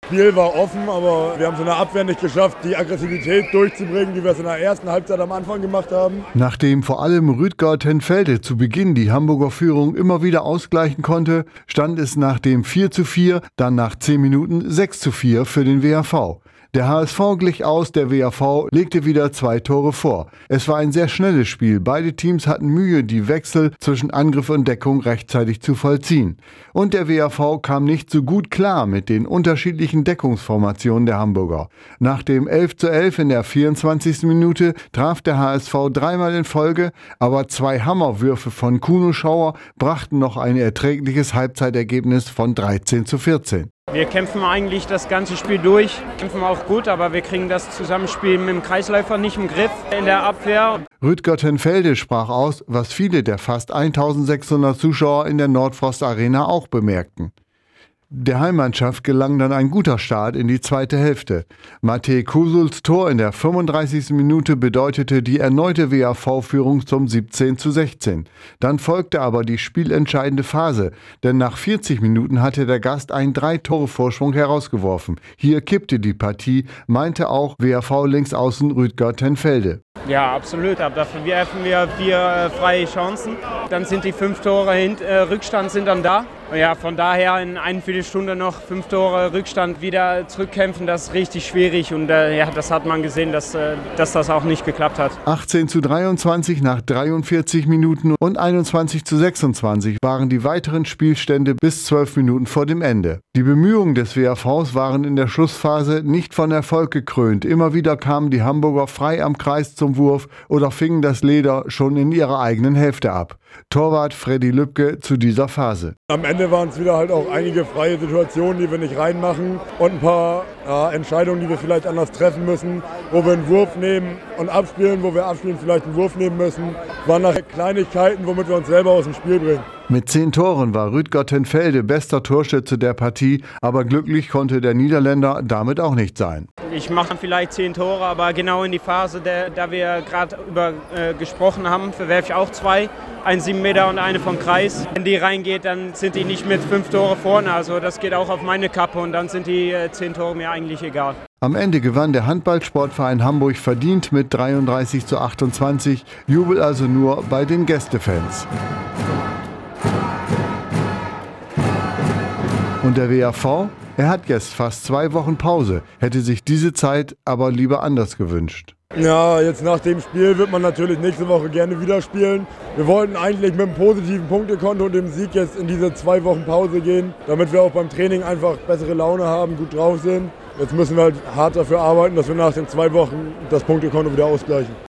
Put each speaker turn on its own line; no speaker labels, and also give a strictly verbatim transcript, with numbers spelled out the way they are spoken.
Spiel war offen, aber wir haben es in der Abwehr nicht geschafft, die Aggressivität durchzubringen, die wir es in der ersten Halbzeit am Anfang gemacht haben.
Nachdem vor allem Rüdger-Tenfelde zu Beginn die Hamburger Führung immer wieder ausgleichen konnte, stand es nach dem vier zu vier, dann nach zehn Minuten sechs zu vier für den W H V. Der H S V glich aus, der W H V legte wieder zwei Tore vor. Es war ein sehr schnelles Spiel. Beide Teams hatten Mühe, die Wechsel zwischen Angriff und Deckung rechtzeitig zu vollziehen. Und der W H V kam nicht so gut klar mit den unterschiedlichen Deckungsformationen der Hamburger. Nach dem elf zu elf in der vierundzwanzigsten Minute traf der H S V dreimal in Folge, aber zwei Hammerwürfe von Kuno Schauer brachten noch ein erträgliches Halbzeitergebnis von dreizehn zu vierzehn.
Wir kämpfen eigentlich das ganze Spiel durch, kämpfen auch gut, aber wir kriegen das Zusammenspiel mit dem Kreisläufer nicht im Griff in der Abwehr.
Rüdger-Tenfelde sprach aus, was viele der fast eintausendsechshundert Zuschauer in der Nordfrost Arena auch bemerkten. Der Heimmannschaft gelang dann ein guter Start in die zweite Hälfte. Matej Kusuls Tor in der fünfunddreißigsten Minute bedeutete die erneute W H V-Führung zum siebzehn zu sechzehn. Dann folgte aber die spielentscheidende Phase, denn nach vierzig Minuten hatte der Gast einen Drei-Tore-Vorsprung herausgeworfen. Hier kippte die Partie, meinte auch W H V-Linksaußen Rüdger-Tenfelde.
Ja, absolut. Aber dafür werfen wir vier äh, freie Chancen. Dann sind die fünf Tore hint, äh, Rückstand sind dann da. Ja, von daher in einer Viertelstunde noch fünf Tore Rückstand wieder zurückkämpfen, das ist richtig schwierig. Und äh, ja, das hat man gesehen, dass, äh, dass das auch nicht geklappt hat.
achtzehn zu dreiundzwanzig nach dreiundvierzig Minuten und einundzwanzig zu sechsundzwanzig waren die weiteren Spielstände bis zwölf Minuten vor dem Ende. Die Bemühungen des W H Vs waren in der Schlussphase nicht von Erfolg gekrönt. Immer wieder kamen die Hamburger frei am Kreis zum Wurf oder fingen das Leder schon in ihrer eigenen Hälfte ab. Torwart Freddy Lübke zu dieser Phase.
Am Ende waren es wieder halt auch einige freie Situationen, die wir nicht reinmachen und ein paar ja, Entscheidungen, die wir vielleicht anders treffen müssen, wo wir einen Wurf nehmen und abspielen, wo wir abspielen vielleicht einen Wurf nehmen müssen. Das waren nachher Kleinigkeiten, womit wir uns selber aus dem Spiel bringen.
Mit zehn Toren war Rüdger-Tenfelde bester Torschütze der Partie, aber glücklich konnte der Niederländer damit auch nicht sein.
Ich mache vielleicht zehn Tore, aber genau in die Phase, der, da wir gerade über äh, gesprochen haben, verwerfe ich auch zwei. Ein sieben Meter und eine vom Kreis. Wenn die reingeht, dann sind die nicht mit fünf Tore vorne. Also das geht auch auf meine Kappe und dann sind die äh, zehn Tore mir eigentlich egal.
Am Ende gewann der Handballsportverein Hamburg verdient mit dreiunddreißig zu achtundzwanzig. Jubel also nur bei den Gästefans. Und der W H V? Er hat jetzt fast zwei Wochen Pause, hätte sich diese Zeit aber lieber anders gewünscht.
Ja, jetzt nach dem Spiel wird man natürlich nächste Woche gerne wieder spielen. Wir wollten eigentlich mit einem positiven Punktekonto und dem Sieg jetzt in diese zwei Wochen Pause gehen, damit wir auch beim Training einfach bessere Laune haben, gut drauf sind. Jetzt müssen wir halt hart dafür arbeiten, dass wir nach den zwei Wochen das Punktekonto wieder ausgleichen.